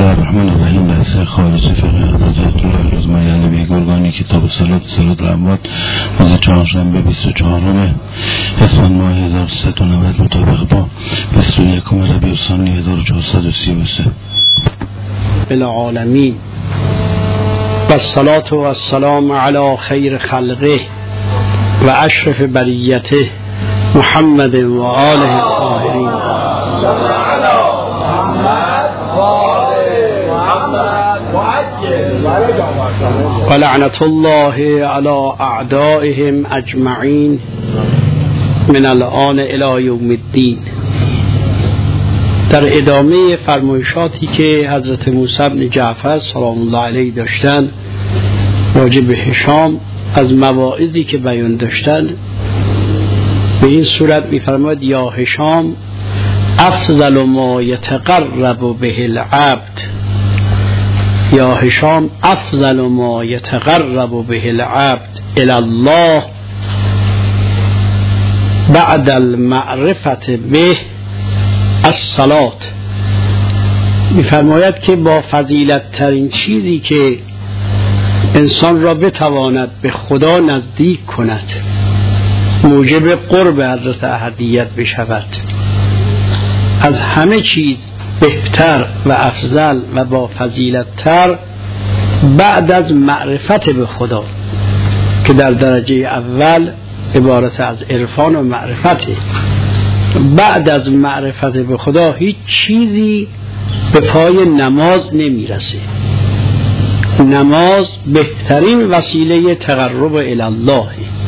الله الرحمن الرحیم. درس خارجی فقه حضرت الله العظمای علوی گرگانی کتاب صلات الاموات روز چهارشنبه 24 اسفند ماه 1390 مطابق با 21 ربیع الثانی 1433 العالمین و الصلاة و السلام علی خیر خلقه و اشرف بریته محمد و آله الطاهرین و لعنت الله علی اعدائهم اجمعین من الآن الی یوم الدین. در ادامه فرمایشاتی که حضرت موسی بن جعفر سلام الله علیه داشتند راجع به هشام، از مواعظی که بیان داشتند به این صورت می‌فرماید: یا هشام افضل ما یتقرب به العبد، یا هشام افضل ما یتقرب به العبد الی الله بعد المعرفة به الصلاة. می‌فرماید که با فضیلت ترین چیزی که انسان را بتواند به خدا نزدیک کند، موجب قرب حضرت احدیت بشود، از همه چیز بهتر و افضل و با فضیلت تر بعد از معرفت به خدا که در درجه اول عبارت از عرفان و معرفته. بعد از معرفت به خدا هیچ چیزی به پای نماز نمیرسه. نماز بهترین وسیله تقرب الی الله.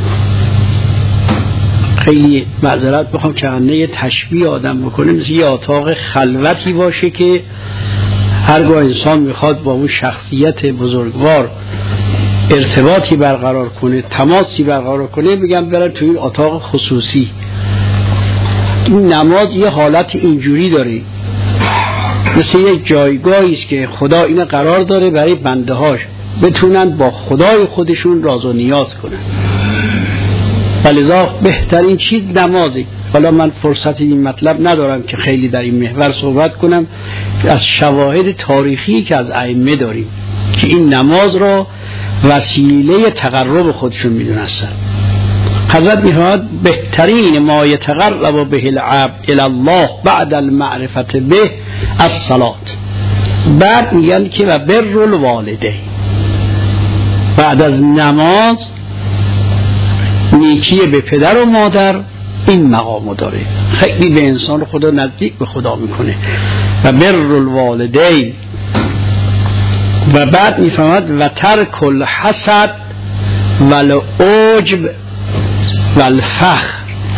خیلی معذرت بخوام که یه تشبیه آدم بکنه، مثل یه اتاق خلوتی باشه که هرگاه انسان میخواد با اون شخصیت بزرگوار ارتباطی برقرار کنه، تماسی برقرار کنه، میگم برن توی این اتاق خصوصی. این نماز یه حالت اینجوری داره، مثل یک جایگاهی است که خدا اینو قرار داره برای بنده هاش بتونن با خدای خودشون راز و نیاز کنن. ولذا بهترین چیز نمازه. حالا من فرصت این مطلب ندارم که خیلی در این محور صحبت کنم، از شواهد تاریخی که از ائمه داریم که این نماز را وسیله تقرب خودشون میدونستن. حضرت میفرماید بهترین ما یتقرب به العبد الی الله بعد المعرفت به الصلاة. بعد میگن که و بر الوالدین، بعد از نماز نیکی به پدر و مادر این مقامو داره، خیلی به انسان خدا نزدیک به خدا میکنه. و بر الوالدین و بعد میفهمد و ترک الحسد و العجب و الفخر.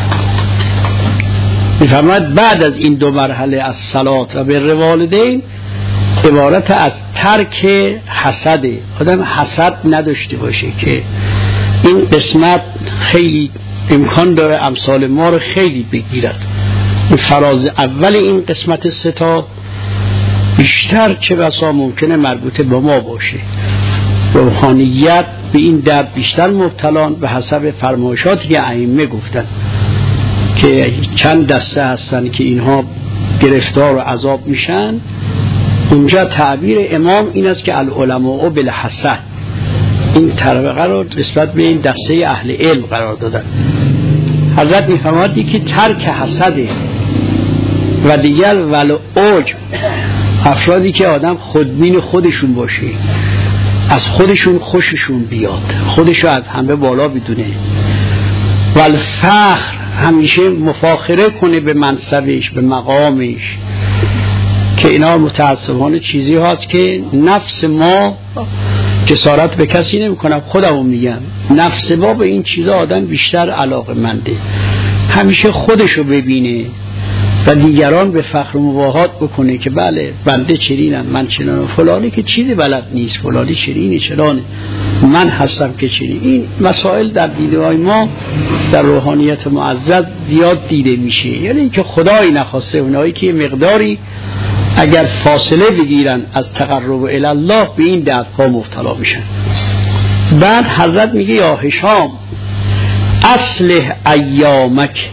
میفهمد بعد از این دو مرحله از صلات و بر والدین عبارت از ترک حسده. آدم حسد نداشته باشه که این قسمت خیلی امکان داره امثال ما رو خیلی بگیرد. این فراز اول این قسمت ستا بیشتر چه بسا ممکنه مربوط به ما باشه. روحانیت به این درد بیشتر مبتلان به حسب فرمایشاتی که ائمه گفتن که چند دسته هستن که اینها گرفتار و عذاب میشن. اونجا تعبیر امام این است که العلماء بالحسد، این طبقه رو نسبت به این دسته اهل علم قرار دادن. حضرت میفرماید که ترک حسده و دیگر ولعجب، افرادی که آدم خودبین خودشون باشه، از خودشون خوششون بیاد، خودشو از همه بالا بدونه، و الفخر، همیشه مفاخره کنه به منصبش به مقامش، که اینا متاسفانه چیزی هست که نفس ما جسارت به کسی نمی کنم، خودمو میگم نفس ما به این چیزا آدم بیشتر علاقه منده، همیشه خودشو ببینه و دیگران به فخر و مباهات بکنه که بله بنده چنینم، من چنانم، فلانی که چیزی بلد نیست، فلانی چنینه چنانه، من هستم که چنین. این مسائل در دیدگاه ما در روحانیت معزز زیاد دیده میشه. یعنی که خدایی نخواسته اونایی که مقداری اگر فاصله بگیرن از تقرب الی الله به این دردها مبتلا میشن. بعد حضرت میگه یا هشام اصلح ایامک،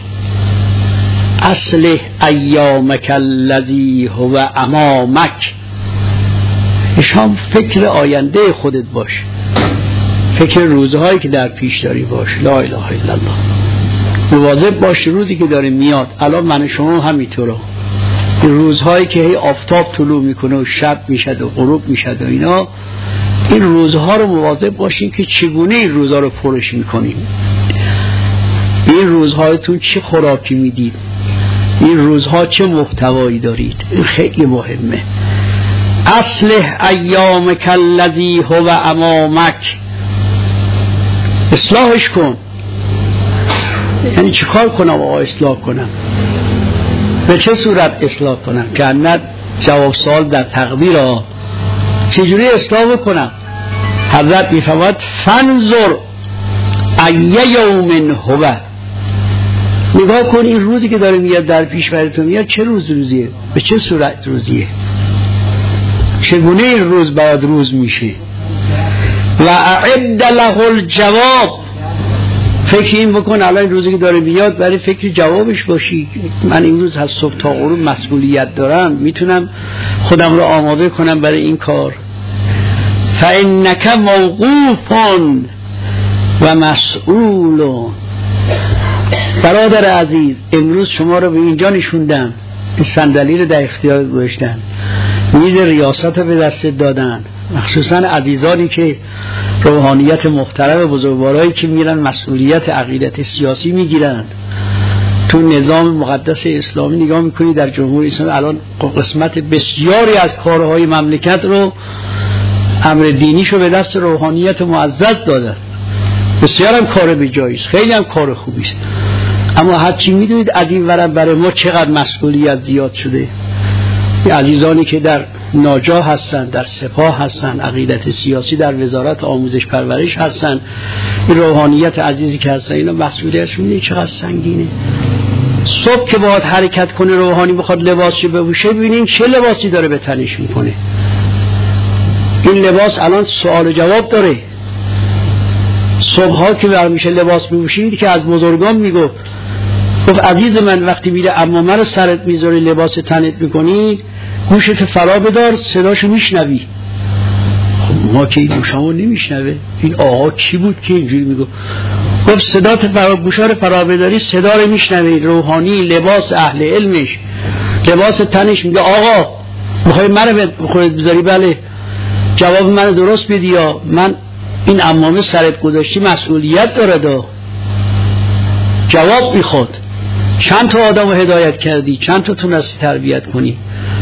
اصلح ایامک الذی هو امامک. شام فکر آینده خودت باش، فکر روزهایی که در پیش داری باش. لا اله الا الله. مواظب باش روزی که داره میاد. الان من شما همینطوره، روزهایی که هی آفتاب طلوع میکنه و شب میشد و غروب میشد و اینا، این روزها رو مواظب باشین که چگونه این روزها رو پرش میکنیم. این روزهایتون چه خوراکی میدید، این روزها چه محتوایی دارید. این خیلی مهمه. اصلح ایامک الذی هو امامک، اصلاحش کن. یعنی چه کار کنم آقا اصلاح کنم؟ به چه صورت اصلاح کنم؟ که اند جواب سوال در تقدیر ها. چجوری اصلاح کنم؟ حضرت میفرماید فانظر ای یوم هو، نگاه کن این روزی که داره میاد در پیش براتون میاد چه روزیه، به چه صورت روزیه، چگونه این روز بعد روز میشه. و اعد له الجواب، فکر این بکن الان این روزی که داره میاد برای فکر جوابش باشی. من این روز از صبح تا غروب مسئولیت دارم، میتونم خودم رو آماده کنم برای این کار. فانک موقوف و مسئول. برادر عزیز، امروز شما رو به اینجا نشوندم، این صندلی رو در اختیار گذاشتن، میز ریاست رو به دست دادن، مخصوصا عزیزانی که روحانیت محترم بزرگوارایی که میرن مسئولیت عقیدت سیاسی میگیرن تو نظام مقدس اسلامی. نگاه میکنی در جمهوری اسلامی الان قسمت بسیاری از کارهای مملکت رو، امر دینیشو به دست روحانیت معزز دادن. بسیار هم کار به جاییست، خیلی هم کار خوبیست، اما هرچی میدونید از این ورم برای ما چقدر مسئولیت زیاد شده. عزیزانی که در ناجا هستن، در سپاه هستن، عقیدت سیاسی در وزارت آموزش پرورش هستن، این روحانیت عزیزی که هستن، اینا مسئولیتشون میدونید چقدر سنگینه. صبح که باید حرکت کنه روحانی بخواد لباسش بپوشه، ببینین چه لباسی داره به تنش میکنه. این لباس الان سوال جواب داره. صبحها که برمیشه لباس میپوشید که از بزرگان میگفت عزیز من وقتی میره عمامه رو سرت میذاری لباس تنت میکنی، گوشت فرا بدار صداشو میشنوی. خب ما که این گوشامو نمیشنوه. این آقا کی بود که اینجوری میگفت؟ گفت صدات فرا، گوشا رو فرا بداری صدا رو میشنوی. روحانی لباس اهل علمش، لباس تنش میگه آقا میخوای منو خودت بذاری؟ بله. جواب منو درست بدی یا من این عمامه سرت گذاشتی مسئولیت داره دا. جواب میخواد. چند تا آدم رو هدایت کردی، چند تا تونستی تربیت کنی.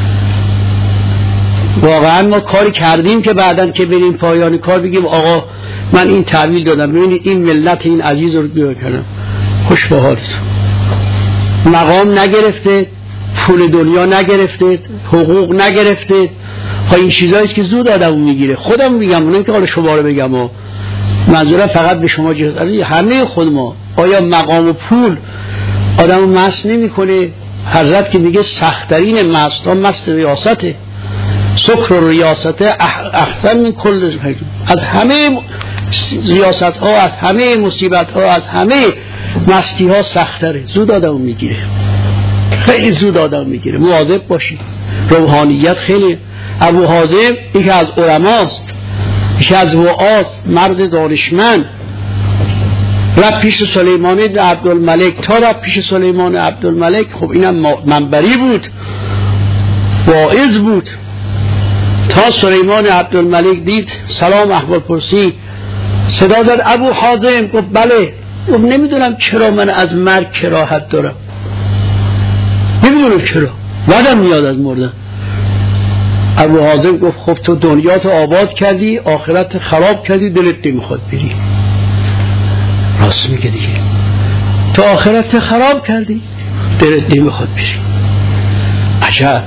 واقعا ما کاری کردیم که بعدن که بریم پایان کار بگیم آقا من این تحویل دادم، ببینید این ملت این عزیز رو بیار کردم. خوش به حالتون. مقام نگرفته، پول دنیا نگرفته، حقوق نگرفته. این چیزاییست که زود آدمو میگیره. خودم میگم، اونم که حالا شما رو بگم و منظورم فقط به شما جهت همه خود ما. آیا مقام و پول آدمو مست نمیکنه؟ حضرت که میگه سخت‌ترین مست ها مست ریاسته. سکر و ریاسته اخطر من کل، از همه ریاست ها، از همه مصیبت ها، از همه مستی ها سخت‌تره. زود آدمو میگیره، خیلی زود آدم میگیره. مواظب باشید. روحانیت خیلی. ابو حازم یکی از علماست، یکی از وعاست، مرد دانشمند. رفت پیش سلیمان عبدالملک. تا رفت پیش سلیمان عبدالملک، خب اینم منبری بود، واعظ بود. تا سلیمان عبدالملک دید، سلام احوال پرسی، صدا زد ابو حازم. گفت بله. گفت نمیدونم چرا من از مرگ کراهت دارم، نمیدونم چرا، بعدم میاد از مردن. ابو حازم گفت خب تو دنیاتو آباد کردی، آخرت خراب کردی، دلت نمیخواد بری. راست میگه دیگه، تو آخرت خراب کردی، دلت نمیخواد بری. عجب.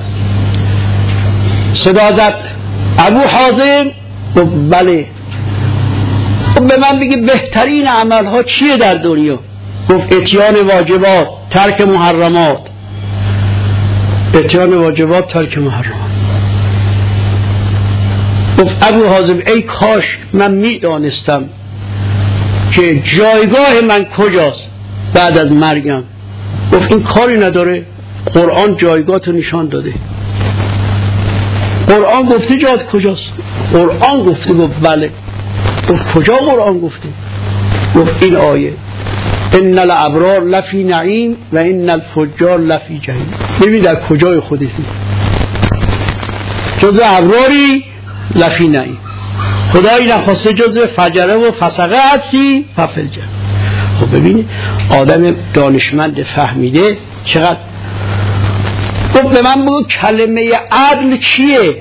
صدا زد ابو حازم. گفت بله. خب به من بگی بهترین عملها چیه در دنیا؟ گفت اتیان واجبات، ترک محرمات. اتیان واجبات، ترک محرمات. گفت ابو حازم ای کاش من میدانستم که جایگاه من کجاست بعد از مرگم. گفت این کاری نداره، قرآن جایگاه تو نشان داده. قرآن گفته جات کجاست؟ قرآن گفته. گفت بله. گفت کجا قرآن گفته؟ گفت این آیه ان الابرار لفی نعیم و ان الفجار لفی جحیم. ببین در کجای خودتی؟ جزء ابراری لفی نعیم، خدایی نخواسته جزء فجره و فسقه هستی ففلجر. خب ببینید آدم دانشمند فهمیده چقدر. گفت به من بگو کلمه عدل چیه؟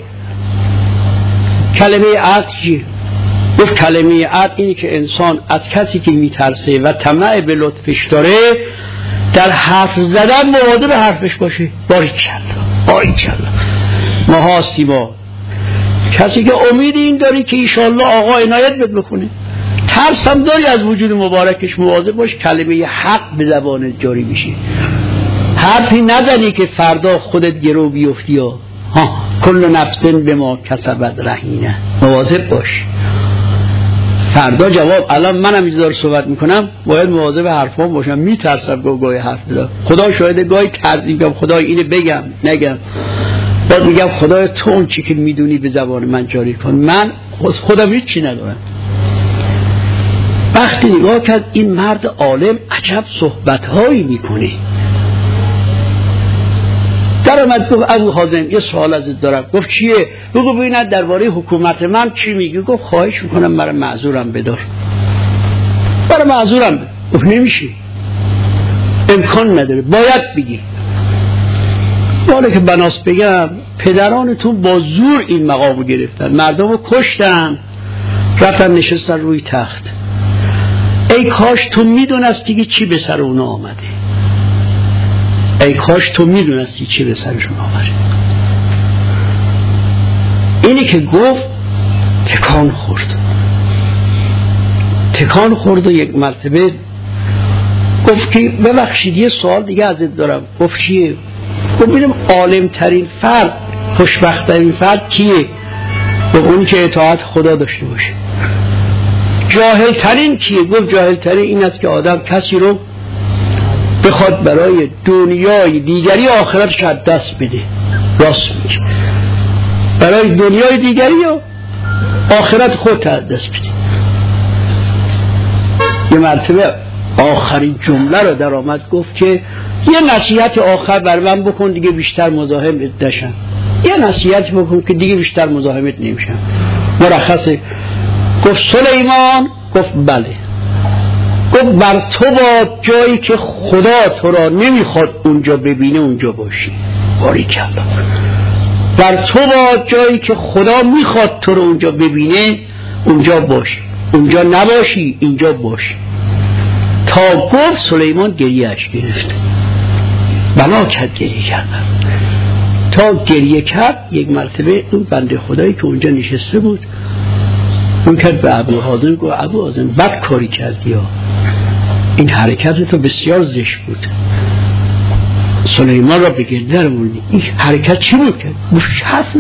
کلمه عدل چیه؟ گفت کلمه عدل اینه که انسان از کسی که میترسه و طمع به لطفش داره در حرف زدن مواظب به حرفش باشه. باریکلا ماها سیما کسی که امید این داری که ایشالله آقا عنایت بد بکنه، ترس هم داری از وجود مبارکش، مواظب باش کلمه حق به زبانت جاری میشه. حرفی نزنی که فردا خودت گرو بیفتی ها کل نفس به ما کسبت رهینه. مواظب باش فردا جواب. الان منم اینجا صحبت میکنم باید مواظب حرفام باشم، میترسم گاهی حرف بزنم. خدا شاهد گاهی میگم خدای اینو بگم نگم، بعد میگم خدای تو اون چی که میدونی به زبان من جاری کن، من خودم هیچی ندارم. وقتی نگاه کرد این مرد عالم عجب صحبتهایی میکنه، در اومد گفت ابو حازم یه سوال ازت دارم. گفت چیه؟ بگو ببینم درباره حکومت من چی میگی. گفت خواهش میکنم برای معذورم بدار. برای معذورم بدار. گفت نمیشه، امکان نداره، باید بگی. حالا که بناس بگم پدرانتون با زور این مقامو گرفتن، مردم رو کشتن، رفتن نشستن روی تخت. ای کاش تو میدونستی که چی به سر اونا آمده، ای کاش تو میدونستی چی به سرشون آمده. اینی که گفت تکان خورد و یک مرتبه گفت که ببخشید یه سوال دیگه ازت دارم. گفت چیه؟ گفت ببینم عالم ترین فرد، خوشبخت ترین فرد کیه؟ گفت اونی که اطاعت خدا داشته باشه. جاهل ترین کیه؟ گفت جاهل ترین این است که آدم کسی رو بخواد برای دنیای دیگری آخرتش از دست بده. راست میگه، برای دنیای دیگری و آخرت خودت از دست بده. یه مرتبه آخرین جمله رو در آمد گفت که یه نصیحت آخر بر من بکن دیگه بیشتر مزاحمت نشم. یه نصیحت بکن که دیگه بیشتر مزاحمت نمیشم. مرخصه. گفت سلیمان؟ گفت بله. گفت بر تو با جایی که خدا تو را نمیخواد اونجا ببینه اونجا باشی. باریکلا. بر تو با جایی که خدا میخواد تو رو اونجا ببینه اونجا باشی، اونجا نباشی اینجا باشی. تا گفت سلیمان گریهش گرفت، بنا کرد گریه کردن. تا گریه کرد یک مرتبه اون بنده خدایی که اونجا نشسته بود اون کرد به ابو حازم، گفت ابو حازم بد کاری کردی ها، این حرکت تو بسیار زشت بود، سلیمان را به گرده در موردی. این حرکت چی بود کرد؟ حرف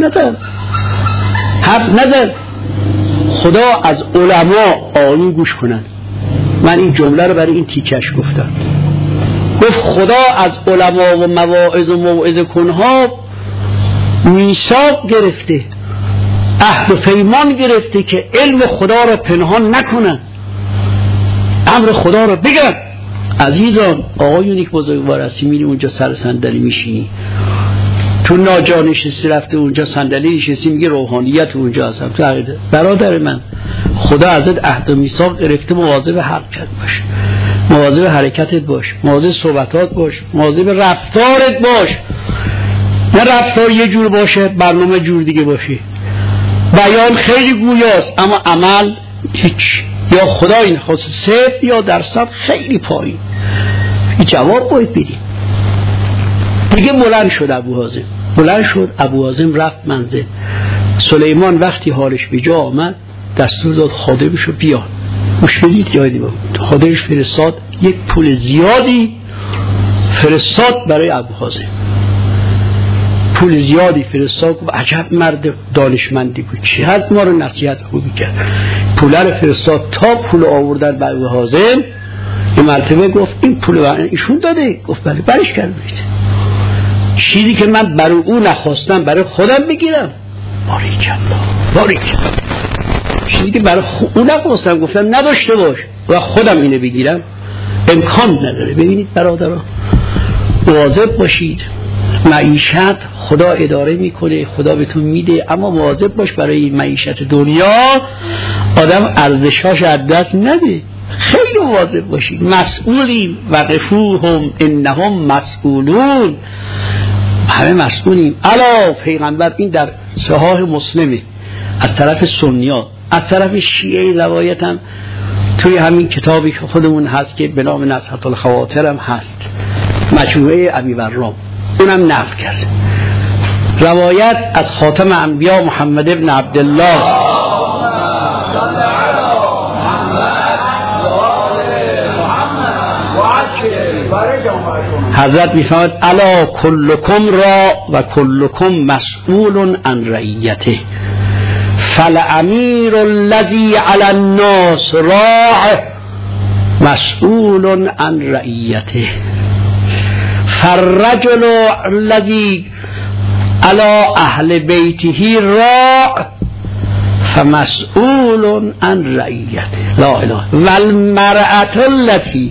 نزد. خدا از علما آیین گوش کنن. من این جمله رو برای این تیکش گفتم. گفت خدا از علما و مواعظ و موعظه کنها میثاق گرفته، عهد و پیمان گرفته که علم خدا را پنهان نکنن، امر خدا را بگن. عزیزان آقایونی که بزرگوار هستی میری اونجا سر صندلی میشینی، تو ناجا نشستی رفته اونجا صندلی نشستی میگه روحانیت اونجا هستم. تو عقیده برادر من خدا ازت عهد و میثاق گرفته، مواظب حرکت باش، مواظب حرکتت باش، مواظب صحبتات باش، مواظب رفتارت باش. نه رفتار یه جور باشه برنامه جور دیگه باشه. بیان خیلی گویاست اما عمل هیچ، یا خدا این خواست صفر یا درصد خیلی پایین. این جواب باید بدیم. دیگه بلند شد ابو حازم رفت منزل. سلیمان وقتی حالش به جا آمد دستور داد خادمشو بیار. مشکلیت یادی بود، خادمش فرستاد یک پول زیادی فرستاد برای ابو حازم، پول زیادی فرستاد. عجب مرد دانشمندی بود، چقدر ما رو نصیحت خوبی کرد. پول رو فرستاد تا پول آوردن به ابو حازم. یه مرتبه گفت این پول رو ایشون داده؟ گفت بله. برش کردید چیزی که من برای او نخواستم برای خودم بگیرم. باریکالله. چیزی که برای اونم گفتم نداشته باش و خودم اینو بگیرم امکان نداره. ببینید برادران، مواظب باشید. معیشت خدا اداره میکنه، خدا بهتون میده، اما مواظب باش برای معیشت دنیا آدم ارزشاش از دست نده. خیلی مواظب باشید. مسئولیم، وقفوهم انهم مسئولون، همه مسئولیم. الا پیغمبر، این در صحاح مسلمه از طرف سنی‌ها، از طرف شیعه روایت هم توی همین کتابی که خودمون هست که به نام نزهة الخواطر هم هست، مجموعه ابی ورام، اونم نقل کرد. روایت از خاتم انبیا محمد ابن عبدالله حضرت میفرماید الا کلکم را و کلکم مسئول عن رعیته، فالامیر الذی علی الناس راع مسئول عن رعیته، فالرجل الذی علی اهل بیته راع فمسئول عن رعیته. لا اله. والمرأة التي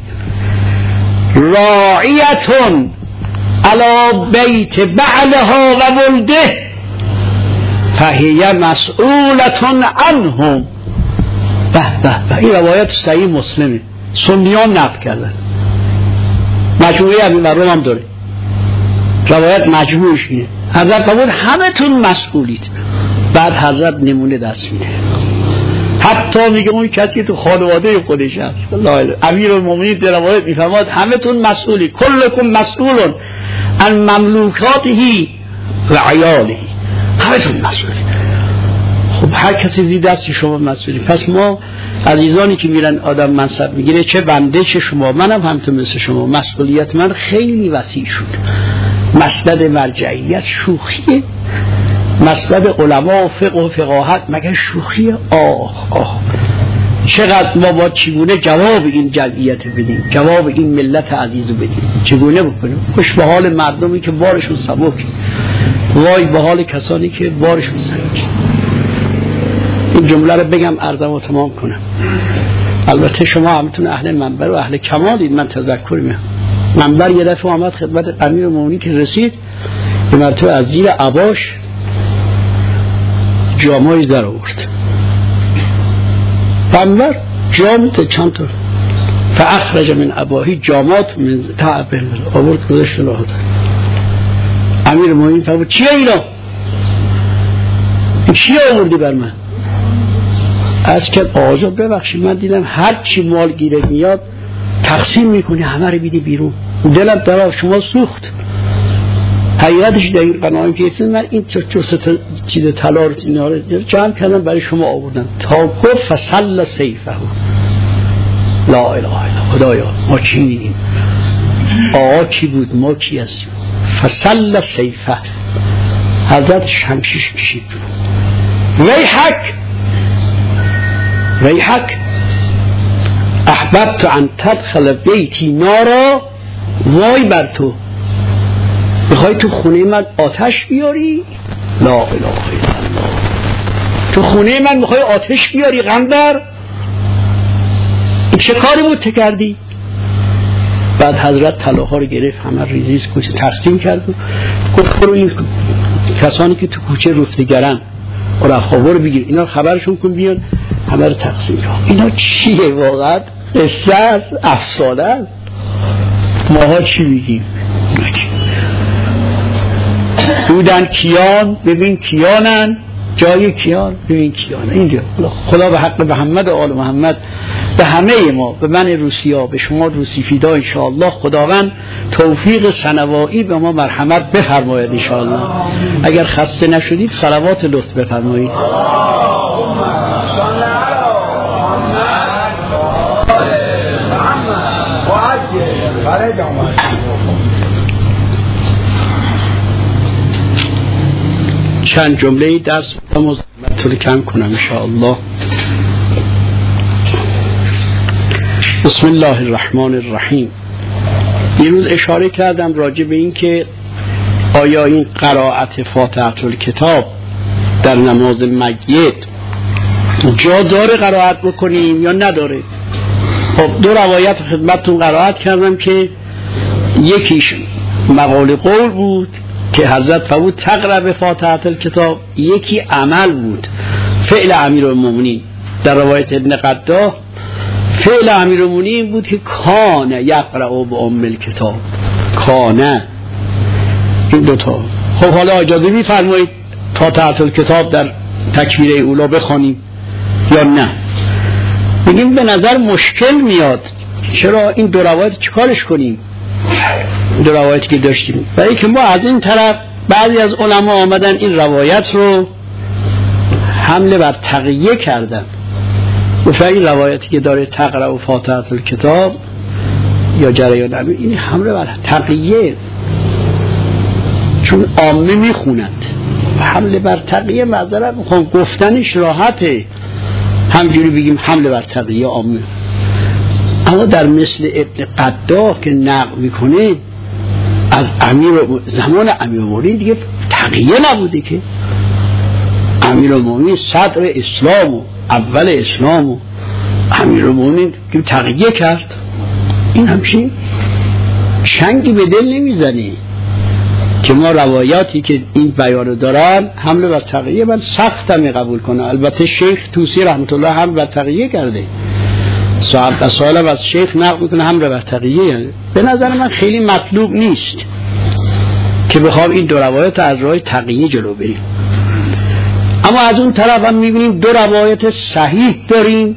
راعیة علی بیت بعلها و ولده فهی مسئولة عنهم. به این روایت صحیح مسلمه، سنیان نقل کردن، مجموعه ابی ورام هم داره، روایت مجموعش اینه. حضرت فرمود همه تون مسئولید. بعد حضرت نمونه دست میده، حتی میگه اون کسی که تو خانواده خودش هست. امیرالمومنین در روایت میفرماد همه تون مسئولی، کلکم مسئولون عن مملوکاته و عیاله، همه تون مسئولی. خب هر کسی زیر دست شما مسئولی. پس ما عزیزانی که میرن آدم منصب میگیره، چه بنده چه شما، منم همتون مثل شما، مسئولیت من خیلی وسیع شد. مسند مرجعیت شوخیه؟ مسند علما و فقه و فقاهت مگه شوخیه؟ آه چقدر ما با چگونه جواب این جمعیت بدیم، جواب این ملت عزیز بدیم، چگونه بکنیم؟ خوش به حال مردمی که بارشون سبک، وای به حال کسانی که بارشون سنگین. این جمله رو بگم عرضمو تمام کنم. البته شما همتون اهل منبر و اهل کمالید، من تذکر میام. منبر یه دفعه آمد خدمت امیرالمومنین که رسید، به مرتبه از زیر عباش جامایی در آورد. منبر جامت چند تا فاخرج من اباهی جامات من تعب آورد گذاشت راه داد. امیرالمومنین فرمود چیه اینا؟ این چیه آوردی بر من؟ از که آقا ببخشید من دیدم هر چی مال گیرت میاد تقسیم میکنی، همه رو بیدی بیرون، دلم در شما سوخت. حقیقتش در این قناعیم که ایستن، من این چیز طلا رو اینا رو جمع کردم برای شما آوردم تا گفت فصل سیفه. لا اله الا خدایا ما چی میگیم؟ آقا کی بود؟ ما کی هستیم؟ فصل سیفه. حضرت شمشیش کشید. ویحک احببت ان تدخل بیتی نارا، وای بر تو، میخوای تو خونه من آتش بیاری؟ لا اله الا الله. تو خونه من میخوای آتش بیاری قنبر؟ این چه کاری بود کردی؟ بعد حضرت طلاها رو گرفت، همه ریزیز کوچه تقسیم کرد و گفت برو این کسانی که تو کوچه رفتگرن رفاور بگیر، اینا خبرشون کن بیان همه رو تقسیم کن. اینا چیه واقعا؟ قصه است، افسانه است. ماها چی میگیم؟ بودن کیان، ببین کیانن، جای کیان ببین کیان. اینجا خدا به حق محمد و آل محمد به همه ما، به من روسیا، به شما روسی فیدا انشاءالله، خداوند توفیق سنوایی به ما مرحمت بفرماید انشاءالله. اگر خسته نشدید صلوات لطف بفرمایید. چند جمله درس مزمت کم کنم انشاءالله. بسم الله الرحمن الرحیم. دیروز اشاره کردم راجع به این که آیا این قرائت فاتحه الکتاب در نماز میت جا داره قرائت بکنیم یا نداره؟ خب دو روایت خدمتتون قرائت کردم که یکیش مقال قول بود که حضرت فرمود تقرأ به فاتحه الکتاب، یکی عمل بود فعل امیرالمومنین. در روایت ابن قداه فعل امیرالمومنین بود که کان یقرأ بأم الکتاب، کان. این دوتا. خب حالا اجازه می‌فرمایید فاتحه الکتاب در تکبیره اولا بخوانیم یا نه؟ بگیم به نظر مشکل میاد، چرا این دو روایت چیکارش کنیم؟ دو روایتی که داشتیم، برای که ما از این طرف بعضی از علما آمدن این روایت رو حمله بر تقیه کردن، گفتن این روایتی که داره تقرأ و فاتحه الکتاب یا جریان امیر، این حمله بر تقیه، چون عامه میخونند. حمله بر تقیه معذرت میخوام، گفتنش راحته، همجوری بگیم حمله بر تقیه عامه، اما در مثل ابن قداه که نقل میکنه از زمان امیرالمومنین دیگه تقیه نبوده که، امیرالمومنین صدر اسلام و اول اسلام و امیرالمومنین که تقیه کرد. این همچین شنگی به دل نمیزنه که ما روایاتی که این بیان دارن حمله بر تقیه من سختم قبول کنه. البته شیخ توسی رحمت الله هم بر تقیه کرده، صاحب سوالم از شیخ نقل میکنه حمله بر تقیه، یعنی به نظر من خیلی مطلوب نیست که بخوام این دو روایت از راه تقیه جلو بریم. اما از اون طرف هم میبینیم دو روایت صحیح داریم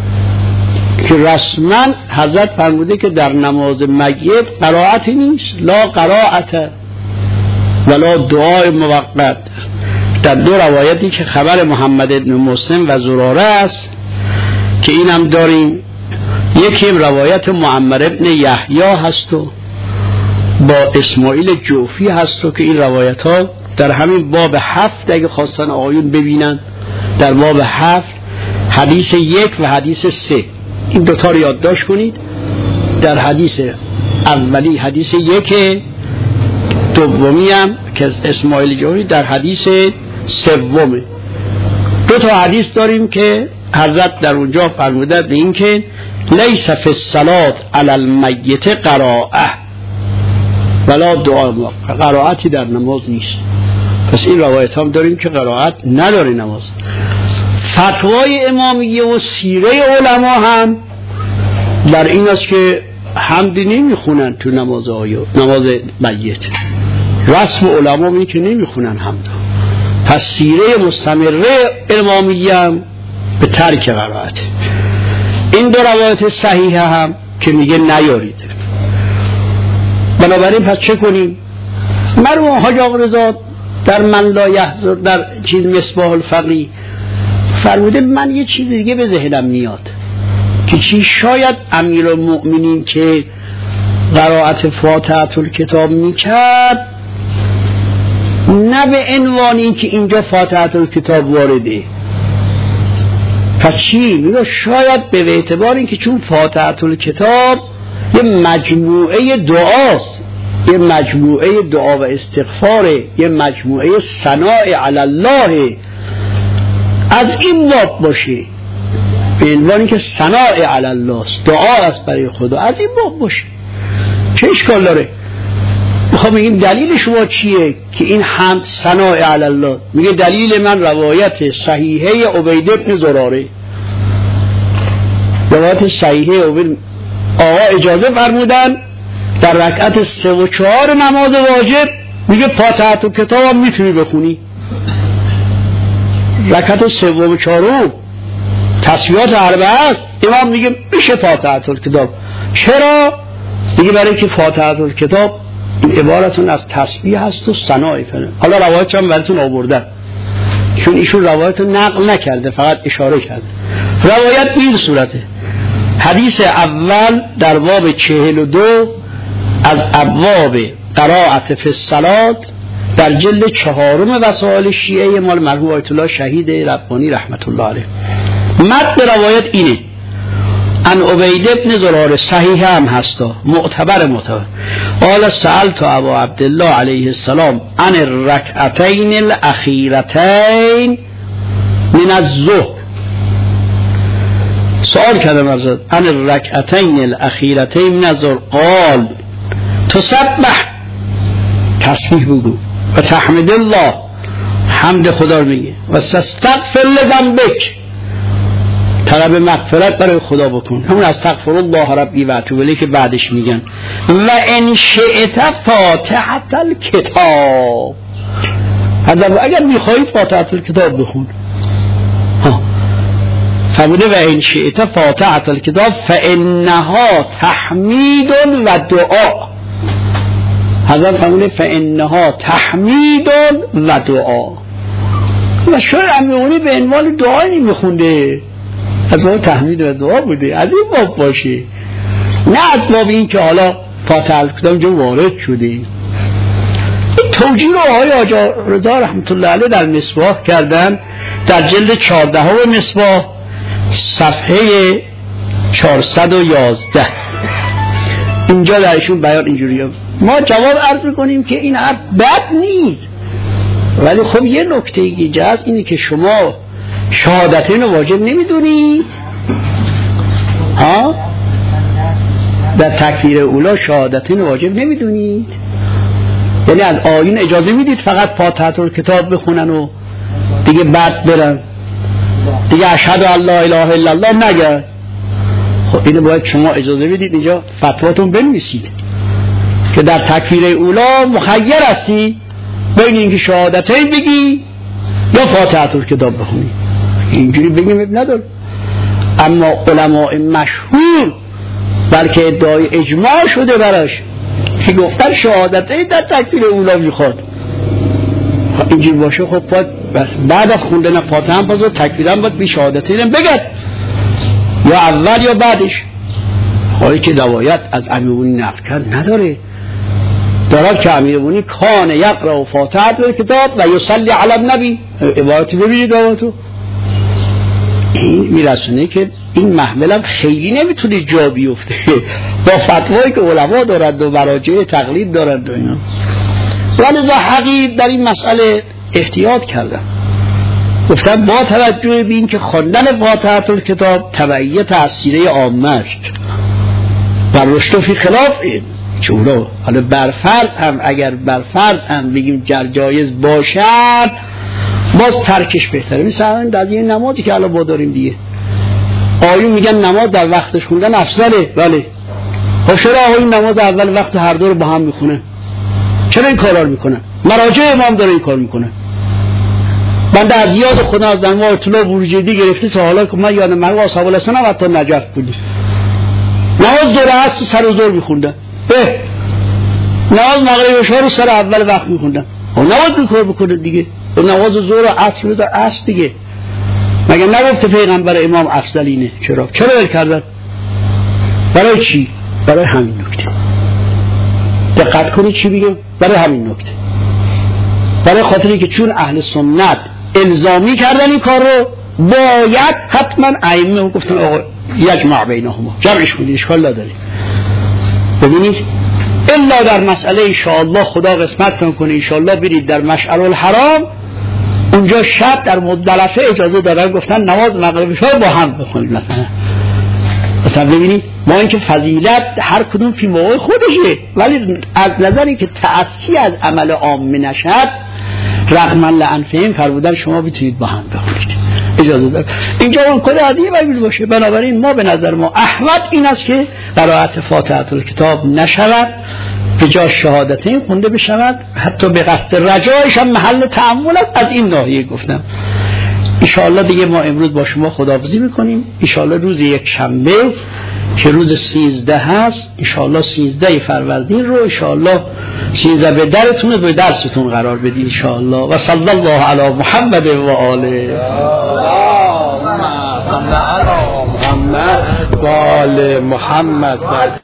که رسما حضرت فرموده که در نماز میت قرائتی نیست، لا قرائت ولا دعای موقت. در دو روایتی که خبر محمد ابن مسلم و زراره است که این هم داریم، یکی روایت معمر ابن یحیی هست و با اسماعیل جوفی هست و که این روایت ها در همین باب 7 اگه خواستن آقایون ببینن، در باب 7 حدیث 1 و حدیث 3 این دوتا رو یادداشت کنید. در حدیث اولی حدیث 1، دومی هم که اسماعیل جوفی در حدیث 3. دو تا حدیث داریم که حضرت در اونجا فرموده به این که لیس فی الصلاة علی المیت قراءه ولا دعا، قرائتی در نماز نیست. پس این روایت هم داریم که قرائت نداره نماز. فتوای امامیه و سیره علما هم در این است که حمد نمیخونن تو نماز نماز میت. رسم علما میگه که نمیخونن حمد. پس سیره مستمره امامیه هم به ترک قرائت. این دو روایت صحیحه هم که میگه نیارید. بنابراین پس چه کنیم؟ مرحوم حاج آقا رضا در من لا یحضر در چیز مصباح الفقی فرموده من یه چیز دیگه به ذهنم میاد که چی، شاید امیرالمؤمنین که قرائت فاتحه الکتاب میکرد نه به عنوان این که اینجا فاتحه الکتاب وارده. پس چی؟ میگه شاید به اعتبار این که چون فاتحه الکتاب یه مجموعه دعاست، یه مجموعه دعا و استغفاره، یه مجموعه ثناء علی الله، از این باب باشه به عنوان که ثناء علی الله است، دعا است برای خدا، از این باب باشه. چه اشکال داره؟ میخوام بگیم دلیل شما چیه که این حمد ثناء علی الله؟ میگه دلیل من روایت صحیحه عبید بن زراره، روایت صحیحه عبید آقا اجازه فرمودن در رکعت 3 و 4 نماز واجب میگه فاتحه الکتاب هم میتونی بخونی. رکعت 3 و 4 تسبیحات 4 است، امام میگه میشه فاتحه الکتاب. چرا؟ میگه برای که فاتحه الکتاب این عبارتون از تسبیح هست و ثناء فلان. حالا روایت هم براتون آوردن چون ایشون روایت رو نقل نکرده، فقط اشاره کرده. روایت این صورته: حدیث اول در باب 42 از ابواب قرائت فی الصلاة در جلد 4 وسائل شیعه مال مرحوم آیت الله شهید ربانی رحمت الله علیه. متن روایت اینه: ان عبید ابن زراره صحیح هم هستا معتبر قال سألت ابا عبدالله علیه السلام عن الرکعتین الاخیرتین من الظهر، سؤال کردم از عن الرکعتین الاخیرتین من الظهر، قال تسبح تسبیح بگو و تحمد الله حمد خدا رو میگه و تستغفر لذنبک طلب مغفرت برای خدا بکن، همون استغفر الله ربی و اتوب الیه که بعدش میگن و ان شئت فاتحه الکتاب، اگر میخوای فاتحه الکتاب بخون. فرموده و ان شئت فاتحه الکتاب فانها تحمید و دعا. حضرت فرموده فانها تحمید و دعا. و شاید امیرمومنین به عنوان دعایی میخونده، از باب تحمید و دعا بوده، از این باب باشه، نه از باب این که حالا فاتحه الکتاب جو وارد شده. این توجیه رو آقای آقا رضا رحمت الله علیه در مصباح کردن، در جلد 14 مصباح صفحه 411 اینجا درشون بیان اینجوریه. ما جواب عرض میکنیم که این حرف بد نیست، ولی خب یه نکته ایجاز اینه که شما شهادتین واجب نمیدونید. در تکفیر اولا شهادتین واجب نمیدونید، یعنی از آیین اجازه میدید فقط فاتحه الکتاب بخونن و دیگه بعد برن دیگه اشهد ان لا اله الا الله نگه. خب اینو باید شما اجازه بدید اینجا فتواتون بنویسید که در تکفیر اولا مخیر هستی بین اینکه شهادتین بگی یا فاتحه الکتاب بخونی. اینجوری بگیم اب نداره. اما علماء مشهور بلکه ادعای اجماع شده براش که گفتن شهادتین در تکفیر اولا میخواد. اینجوری باشه خب بس بعد از خوندن فاتحه هم باز تکفیر هم باید بی شهادتین بگد، یا اول یا بعدش. حالی که روایت از امیرمومنین نقل کرد نداره، دارد که امیرمومنین کان یقرأ فاتحه الکتاب و یصلی علی النبی. عبارتی ببینید روایتو این میرسونه که این محمل هم خیلی نمیتونه جا بیفته با فتوایی که علما دارند و مراجع تقلید دارند و اینا. ولذا حقیق در این مسئله احتیاط کردن، گفتن با توجه به این که خواندن فاتحه الکتاب تبعیت تأثیره عامه است و رشد فی خلاف این چورا. حالا برفرض هم اگر برفرض هم بگیم جایز باشد باز ترکش بهتره. مثلا در این نمازی که الان با داریم دیگه آیون میگن نماز در وقتش خوندن افضله، بله خب چرا آیون نماز اول وقت هر دو رو با هم میخونه؟ چرا این کارا رو میکنن؟ مراجع امام داره این کار میکنه. بنده از یاد خدا از زمان اطلاع بروجردی گرفته تا حالا که من یادم مرگ اصحاب الحسن هم حتی نجف بودی نماز دوره هست سر و دور میخوندن، نماز مغرب عشا رو سر اول وقت میخوندن. و نماز بیکار بکنه دیگه، و نماز ظهر و عصر بذار عصر دیگه. مگه نگفته پیغمبر امام افضلینه؟ چرا ول کردن؟ برای چی؟ برای همین نکته. دقت کنید چی بگم؟ برای همین نکته، برای خاطری که چون اهل سنت الزامی کردن این کار رو باید حتما ائمه گفتن آقا یجمع بینهما، جمعش کنید، اشکال نداره. ببینید الا در مسئله انشاءالله خدا قسمتتون کنه انشاءالله برید در مشعر الحرام، اونجا شب در مزدلفه اجازه دادن گفتن نماز مغرب عشا با هم بخونید. مثلا ببینید ما اینکه فضیلت هر کدوم فی موقع خودشه، ولی از نظری که تأثیر از عمل عام نشد رغم لعنفهم فرمودن شما بتونید با هم بخونید، اجازه داره. اینجا اون کد عادی باید باشه. بنابراین ما به نظر ما احوط این است که قرائت فاتحه الکتاب نشود، به جای شهادتین خونده بشود، حتی به قصد رجایش هم محل تأمل است. از این ناحیه گفتم. انشاءالله دیگه ما امروز با شما خداحافظی میکنیم. انشاءالله روز یک شنبه که روز 13 هست، انشاءالله 13 فروردین رو انشاءالله 13 به درتون به درستون قرار بدید انشاءالله. و صلی الله علی محمد و آله. اللهم صل علی محمد و آل محمد.